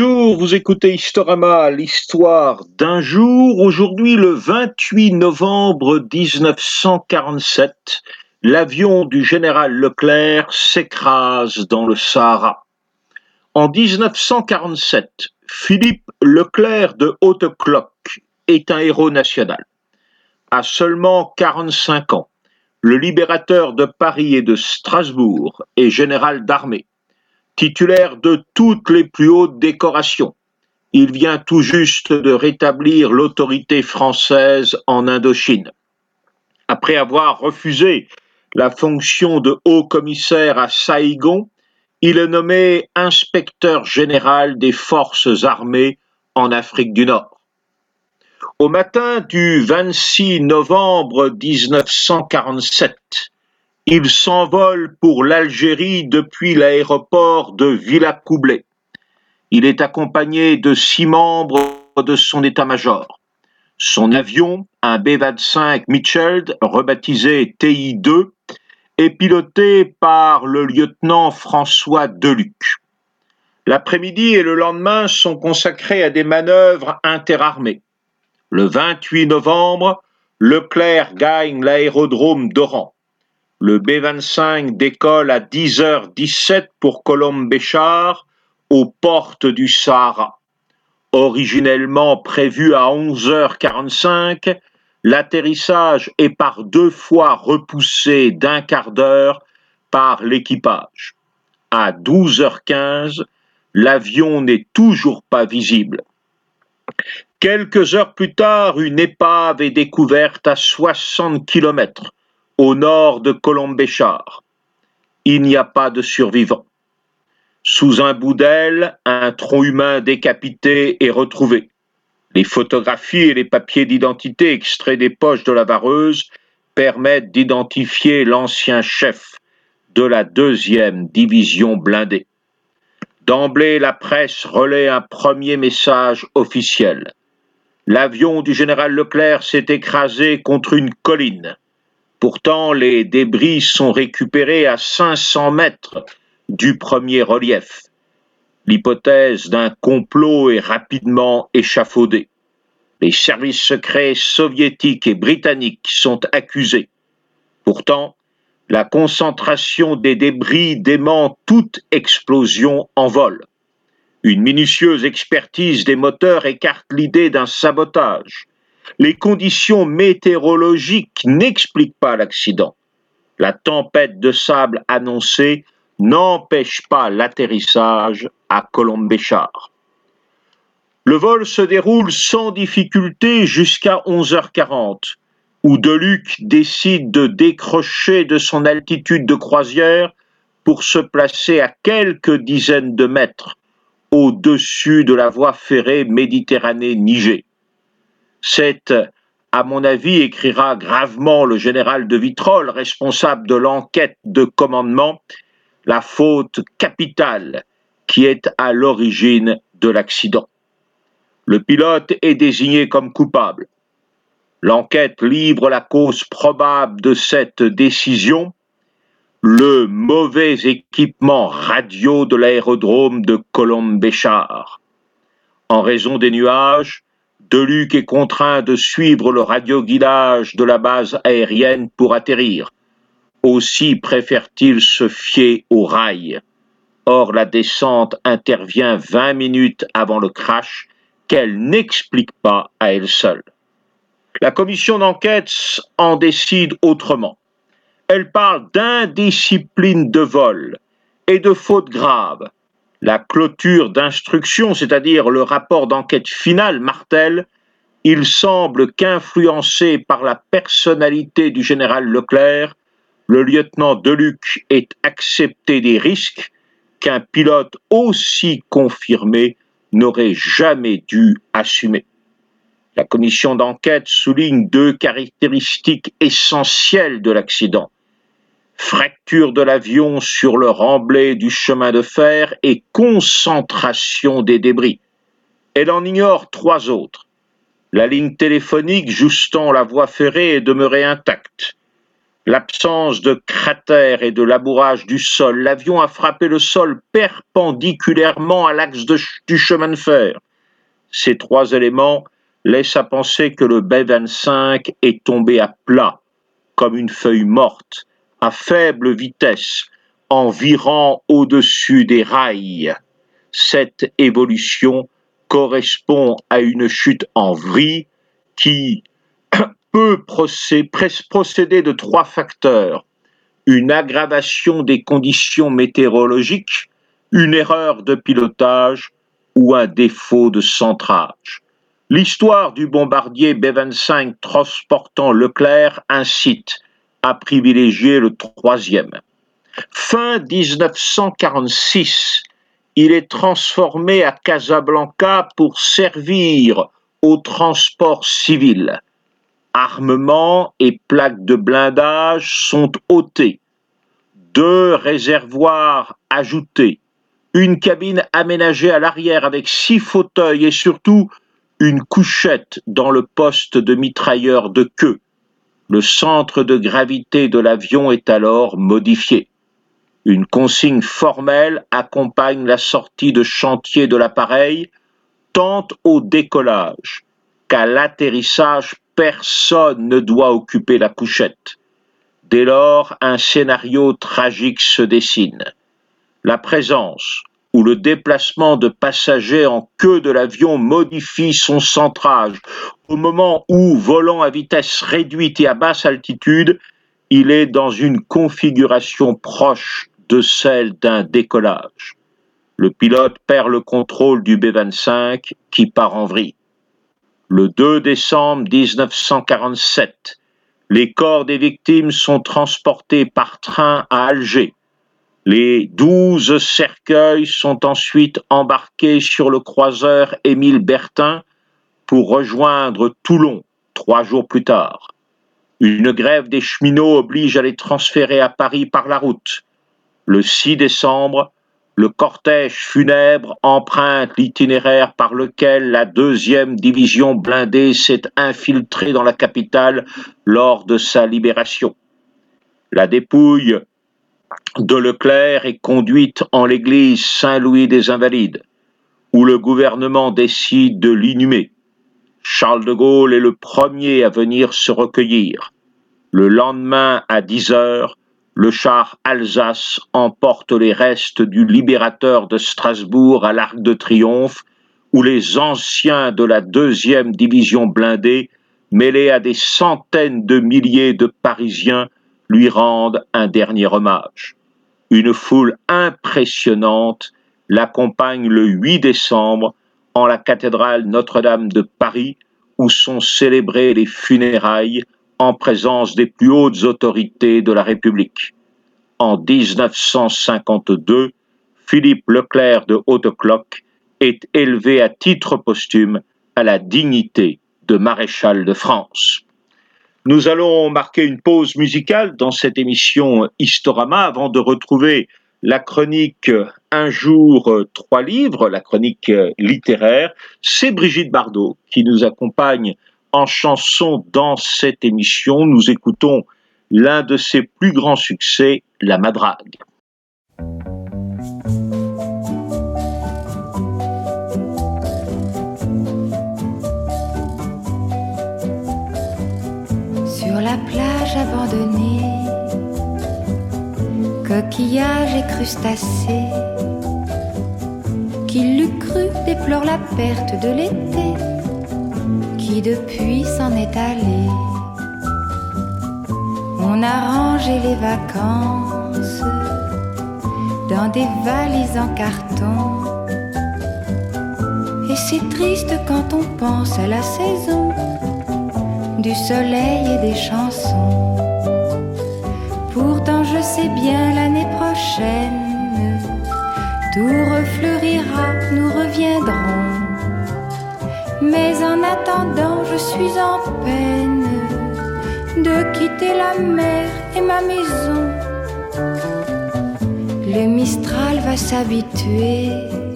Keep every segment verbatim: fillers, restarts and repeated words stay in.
Bonjour, vous écoutez Historama, l'histoire d'un jour. Aujourd'hui, le vingt-huit novembre mille neuf cent quarante-sept, l'avion du général Leclerc s'écrase dans le Sahara. En mille neuf cent quarante-sept, Philippe Leclerc de Hautecloque est un héros national. À seulement quarante-cinq ans, le libérateur de Paris et de Strasbourg est général d'armée. Titulaire de toutes les plus hautes décorations, il vient tout juste de rétablir l'autorité française en Indochine. Après avoir refusé la fonction de haut-commissaire à Saïgon, il est nommé inspecteur général des forces armées en Afrique du Nord. Au matin du vingt-six novembre mille neuf cent quarante-sept, il s'envole pour l'Algérie depuis l'aéroport de Villacoublay. Il est accompagné de six membres de son état-major. Son avion, un B vingt-cinq Mitchell, rebaptisé T I deux, est piloté par le lieutenant François Deluc. L'après-midi et le lendemain sont consacrés à des manœuvres interarmées. Le vingt-huit novembre, Leclerc gagne l'aérodrome d'Oran. Le B vingt-cinq décolle à dix heures dix-sept pour Colombe-Béchar, aux portes du Sahara. Originellement prévu à onze heures quarante-cinq, l'atterrissage est par deux fois repoussé d'un quart d'heure par l'équipage. À douze heures quinze, l'avion n'est toujours pas visible. Quelques heures plus tard, une épave est découverte à soixante kilomètres au nord de Colombe-Béchar. Il n'y a pas de survivants. Sous un bout d'aile, un tronc humain décapité est retrouvé. Les photographies et les papiers d'identité extraits des poches de la vareuse permettent d'identifier l'ancien chef de la deuxième division blindée. D'emblée, la presse relaie un premier message officiel. L'avion du général Leclerc s'est écrasé contre une colline. Pourtant, les débris sont récupérés à cinq cents mètres du premier relief. L'hypothèse d'un complot est rapidement échafaudée. Les services secrets soviétiques et britanniques sont accusés. Pourtant, la concentration des débris dément toute explosion en vol. Une minutieuse expertise des moteurs écarte l'idée d'un sabotage. Les conditions météorologiques n'expliquent pas l'accident. La tempête de sable annoncée n'empêche pas l'atterrissage à Colombe-Béchar. Le vol se déroule sans difficulté jusqu'à onze heures quarante, où Deluc décide de décrocher de son altitude de croisière pour se placer à quelques dizaines de mètres au-dessus de la voie ferrée Méditerranée-Niger. C'est, à mon avis, écrira gravement le général de Vitrolles, responsable de l'enquête de commandement, la faute capitale qui est à l'origine de l'accident. Le pilote est désigné comme coupable. L'enquête livre la cause probable de cette décision, le mauvais équipement radio de l'aérodrome de Colombe-Béchar. En raison des nuages, Deluc est contraint de suivre le radioguidage de la base aérienne pour atterrir. Aussi préfère-t-il se fier aux rails. Or, la descente intervient vingt minutes avant le crash, qu'elle n'explique pas à elle seule. La commission d'enquête en décide autrement. Elle parle d'indiscipline de vol et de faute grave. La clôture d'instruction, c'est-à-dire le rapport d'enquête final, martèle, il semble qu'influencé par la personnalité du général Leclerc, le lieutenant Deluc ait accepté des risques qu'un pilote aussi confirmé n'aurait jamais dû assumer. La commission d'enquête souligne deux caractéristiques essentielles de l'accident. Fracture de l'avion sur le remblai du chemin de fer et concentration des débris. Elle en ignore trois autres. La ligne téléphonique joustant la voie ferrée est demeurée intacte. L'absence de cratère et de labourage du sol, l'avion a frappé le sol perpendiculairement à l'axe de, du chemin de fer. Ces trois éléments laissent à penser que le B vingt-cinq est tombé à plat, comme une feuille morte, à faible vitesse, en virant au-dessus des rails. Cette évolution correspond à une chute en vrille qui peut procéder de trois facteurs: une aggravation des conditions météorologiques, une erreur de pilotage ou un défaut de centrage. L'histoire du bombardier B vingt-cinq transportant Leclerc incite à privilégier le troisième. Fin dix-neuf cent quarante-six, il est transformé à Casablanca pour servir au transport civil. Armement et plaques de blindage sont ôtés, deux réservoirs ajoutés, une cabine aménagée à l'arrière avec six fauteuils et surtout une couchette dans le poste de mitrailleur de queue. Le centre de gravité de l'avion est alors modifié. Une consigne formelle accompagne la sortie de chantier de l'appareil, tant au décollage qu'à l'atterrissage. Personne ne doit occuper la couchette. Dès lors, un scénario tragique se dessine. La présence ou le déplacement de passagers en queue de l'avion modifie son centrage. Au moment où, volant à vitesse réduite et à basse altitude, il est dans une configuration proche de celle d'un décollage. Le pilote perd le contrôle du B vingt-cinq qui part en vrille. Le deux décembre dix-neuf cent quarante-sept, les corps des victimes sont transportés par train à Alger. Les douze cercueils sont ensuite embarqués sur le croiseur Émile Bertin pour rejoindre Toulon trois jours plus tard. Une grève des cheminots oblige à les transférer à Paris par la route. Le six décembre, le cortège funèbre emprunte l'itinéraire par lequel la deuxième division blindée s'est infiltrée dans la capitale lors de sa libération. La dépouille de Leclerc est conduite en l'église Saint-Louis des Invalides, où le gouvernement décide de l'inhumer. Charles de Gaulle est le premier à venir se recueillir. Le lendemain à dix heures, le char Alsace emporte les restes du libérateur de Strasbourg à l'Arc de Triomphe, où les anciens de la deuxième division blindée, mêlés à des centaines de milliers de Parisiens, lui rendent un dernier hommage. Une foule impressionnante l'accompagne le huit décembre en la cathédrale Notre-Dame de Paris, où sont célébrées les funérailles en présence des plus hautes autorités de la République. En dix-neuf cent cinquante-deux, Philippe Leclerc de Hautecloque est élevé à titre posthume à la dignité de maréchal de France. Nous allons marquer une pause musicale dans cette émission Historama avant de retrouver la chronique Un jour, trois livres, la chronique littéraire. C'est Brigitte Bardot qui nous accompagne en chanson dans cette émission. Nous écoutons l'un de ses plus grands succès, La Madrague. Sur la plage abandonnée, coquillages et crustacés, qui l'eût cru déplore la perte de l'été, qui depuis s'en est allé. On a rangé les vacances dans des valises en carton, et c'est triste quand on pense à la saison du soleil et des chansons. Pourtant je sais bien l'année prochaine tout refleurira, nous reviendrons. Mais en attendant je suis en peine de quitter la mer et ma maison. Le Mistral va s'habituer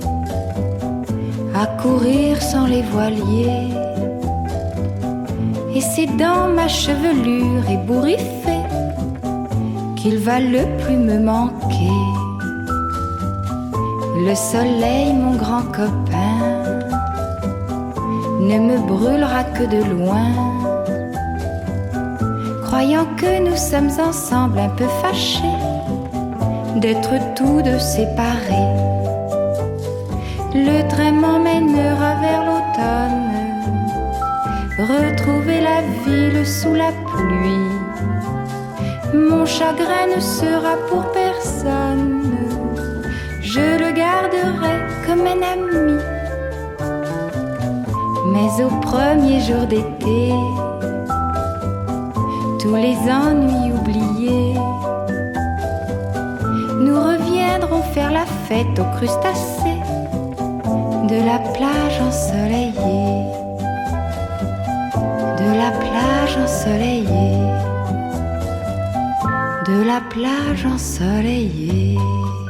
à courir sans les voiliers, et c'est dans ma chevelure ébouriffée qu'il va le plus me manquer. Le soleil, mon grand copain, ne me brûlera que de loin, croyant que nous sommes ensemble un peu fâchés d'être tous deux séparés. Le train m'emmènera vers l'automne, retrouver la ville sous la pluie. Mon chagrin ne sera pour personne, je le garderai comme un ami. Mais au premier jour d'été, tous les ennuis oubliés, nous reviendrons faire la fête aux crustacés de la plage ensoleillée, de la plage ensoleillée, de la plage ensoleillée.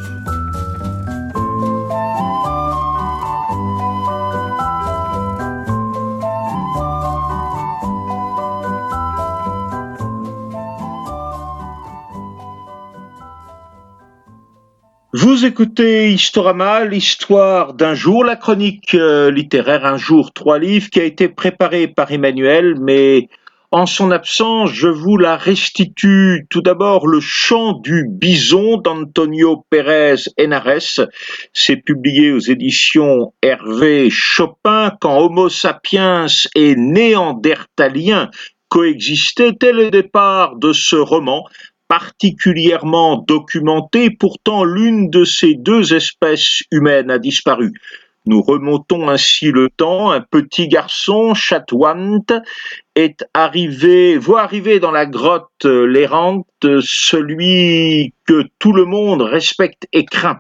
Vous écoutez Historama, l'histoire d'un jour, la chronique euh, littéraire Un jour, trois livres, qui a été préparée par Emmanuel, mais en son absence, je vous la restitue. Tout d'abord, Le chant du bison d'Antonio Pérez Henares. C'est publié aux éditions Hervé Chopin. Quand Homo sapiens et Néandertalien coexistaient, tel le départ de ce roman, particulièrement documentée, pourtant l'une de ces deux espèces humaines a disparu. Nous remontons ainsi le temps, un petit garçon, Chatouant, est arrivé, voit arriver dans la grotte l'errante celui que tout le monde respecte et craint.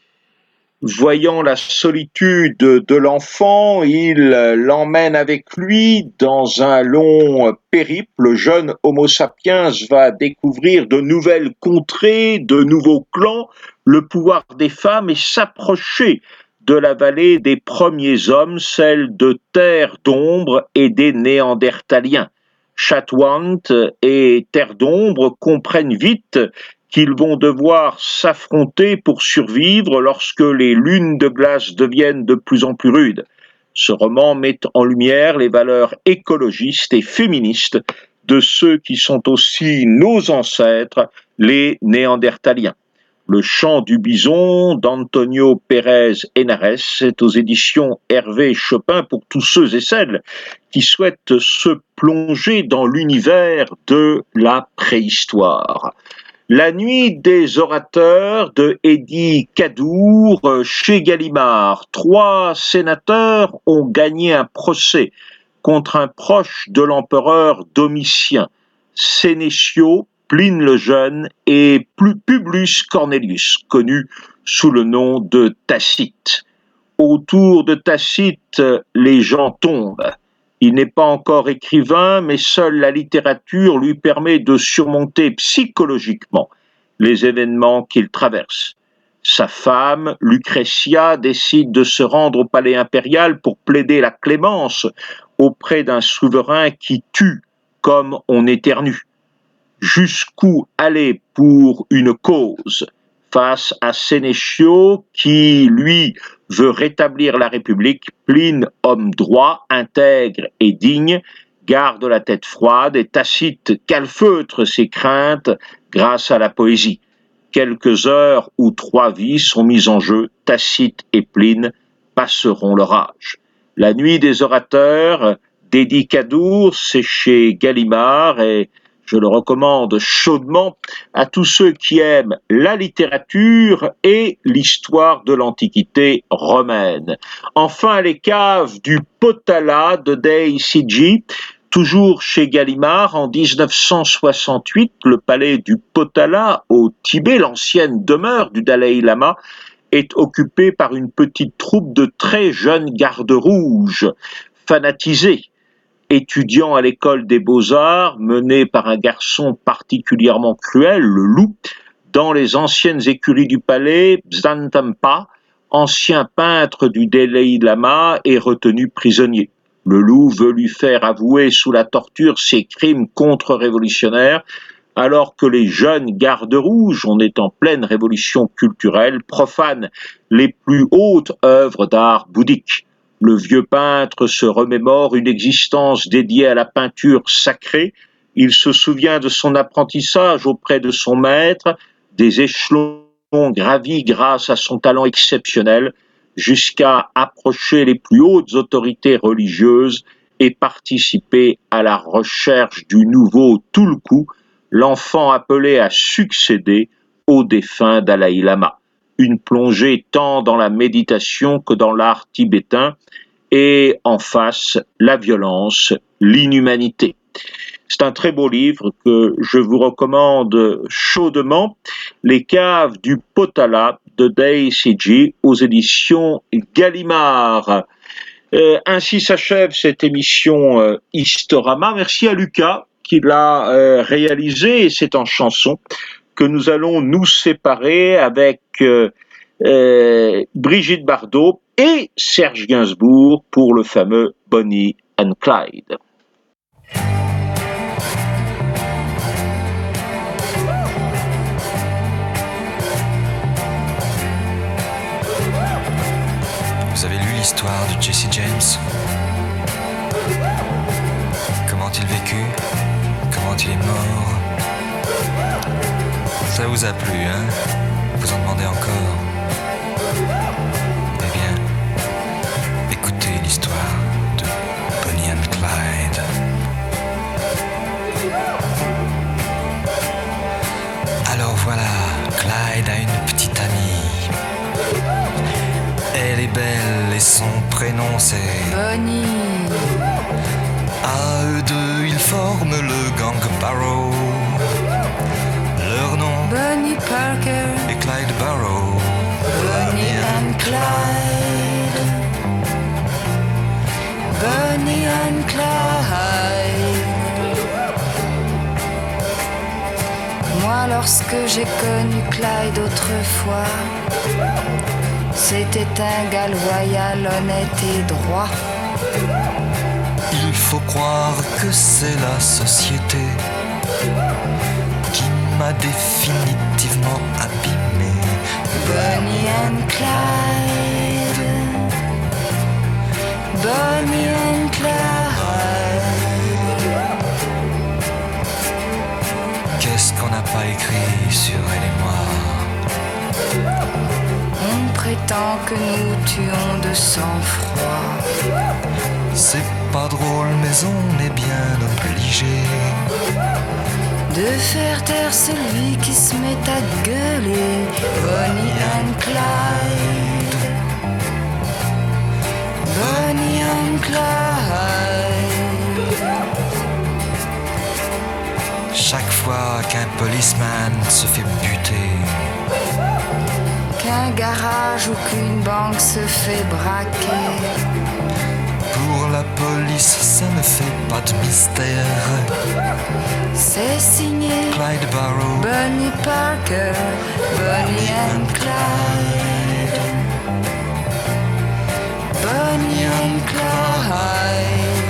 Voyant la solitude de l'enfant, il l'emmène avec lui dans un long périple. Le jeune Homo sapiens va découvrir de nouvelles contrées, de nouveaux clans, le pouvoir des femmes et s'approcher de la vallée des premiers hommes, celle de Terre d'Ombre et des Néandertaliens. Chatouant et Terre d'Ombre comprennent vite qu'ils vont devoir s'affronter pour survivre lorsque les lunes de glace deviennent de plus en plus rudes. Ce roman met en lumière les valeurs écologistes et féministes de ceux qui sont aussi nos ancêtres, les Néandertaliens. Le chant du bison d'Antonio Pérez Henares est aux éditions Hervé Chopin pour tous ceux et celles qui souhaitent se plonger dans l'univers de la préhistoire. La nuit des orateurs de Eddie Cadour chez Gallimard. Trois sénateurs ont gagné un procès contre un proche de l'empereur Domitien, Sénécio, Pline le Jeune et Publius Cornelius, connu sous le nom de Tacite. Autour de Tacite, les gens tombent. Il n'est pas encore écrivain, mais seule la littérature lui permet de surmonter psychologiquement les événements qu'il traverse. Sa femme, Lucrétia, décide de se rendre au palais impérial pour plaider la clémence auprès d'un souverain qui tue comme on éternue. Jusqu'où aller pour une cause face à Sénécio qui, lui, veut rétablir la République? Pline, homme droit, intègre et digne, garde la tête froide et Tacite calfeutre ses craintes grâce à la poésie. Quelques heures où trois vies sont mises en jeu, Tacite et Pline passeront leur âge. La nuit des orateurs d'Eddie Cadour, c'est chez Gallimard et je le recommande chaudement à tous ceux qui aiment la littérature et l'histoire de l'Antiquité romaine. Enfin, les caves du Potala de Dai Siji, toujours chez Gallimard, en dix-neuf cent soixante-huit, le palais du Potala au Tibet, l'ancienne demeure du Dalai Lama, est occupé par une petite troupe de très jeunes gardes rouges, fanatisés. Étudiant à l'école des beaux-arts, mené par un garçon particulièrement cruel, le loup, dans les anciennes écuries du palais, Bzantampa, ancien peintre du Dalai Lama, est retenu prisonnier. Le loup veut lui faire avouer sous la torture ses crimes contre-révolutionnaires, alors que les jeunes gardes rouges, on est en pleine révolution culturelle, profanent les plus hautes œuvres d'art bouddhique. Le vieux peintre se remémore une existence dédiée à la peinture sacrée. Il se souvient de son apprentissage auprès de son maître, des échelons gravis grâce à son talent exceptionnel, jusqu'à approcher les plus hautes autorités religieuses et participer à la recherche du nouveau Tulku, l'enfant appelé à succéder au défunt Dalai Lama. Une plongée tant dans la méditation que dans l'art tibétain, et en face, la violence, l'inhumanité. C'est un très beau livre que je vous recommande chaudement, Les caves du Potala de Dai Siji aux éditions Gallimard. Euh, ainsi s'achève cette émission euh, Historama. Merci à Lucas qui l'a euh, réalisé, et c'est en chanson que nous allons nous séparer avec euh, euh, Brigitte Bardot et Serge Gainsbourg pour le fameux Bonnie and Clyde. Vous avez lu l'histoire de Jesse James? Comment il vécut? Comment il est mort? Ça vous a plu, hein? Vous en demandez encore? Eh bien, écoutez l'histoire de Bonnie and Clyde. Alors voilà, Clyde a une petite amie. Elle est belle et son prénom c'est Bonnie. À eux deux, ils forment le gang Barrow. Leur nom Bonnie Parker est Clyde Barrow. Bonnie and Clyde Bonnie and Clyde. Moi lorsque j'ai connu Clyde autrefois, c'était un gars loyal, honnête et droit. Il faut croire que c'est la société qui m'a définitivement abîmé. Bonnie and Clyde Bonnie and Clyde. Qu'est-ce qu'on n'a pas écrit sur elle et moi? On prétend que nous tuons de sang-froid. C'est pas drôle mais on est bien obligé de faire taire celui qui se met à gueuler. Bonnie and Clyde Bonnie and Clyde. Chaque fois qu'un policeman se fait buter, qu'un garage ou qu'une banque se fait braquer, pour la police ça ne fait pas de mystère. c'est signé Clyde Barrow, Bonnie Parker, Bonnie and Clyde Bonnie and Clyde.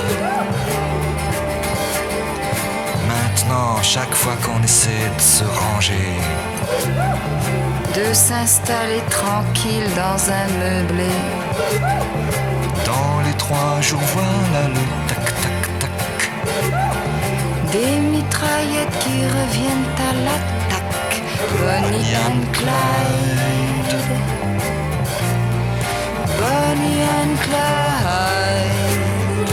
Maintenant, chaque fois qu'on essaie de se ranger, de s'installer tranquille dans un meublé, dans les trois jours, voilà le tac-tac-tac. des mitraillettes qui reviennent à l'attaque. Bonnie and Clyde Bonnie and Clyde.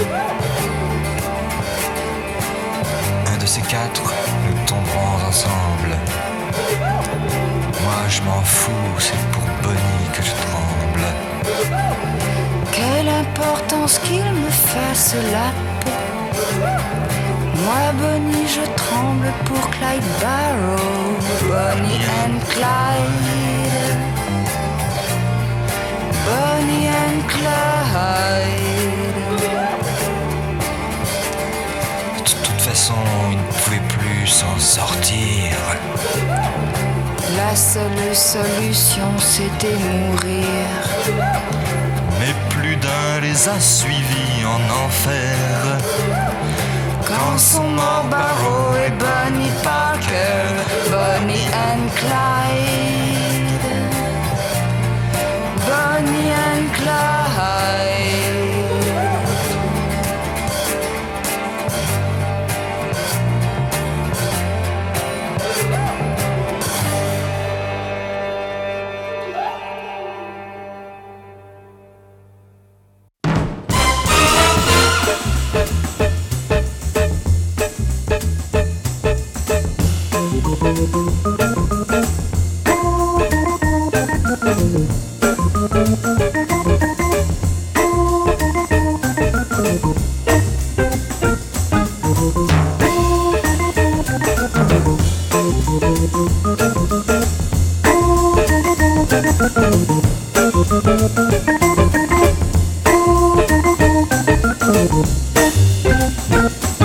Un de ces quatre, nous tomberons ensemble. Moi je m'en fous, c'est pour Bonnie que je tremble. Quelle importance qu'il me fasse la peau. Moi Bonnie je tremble pour Clyde Barrow. Bonnie and Clyde Bonnie and Clyde. De toute façon, ils ne pouvaient plus s'en sortir. La seule solution c'était mourir. Mais plus d'un les a suivis en enfer. Quand sont morts Barrow et Bonnie Parker. Clyde, Bonnie and Clyde. Thank you.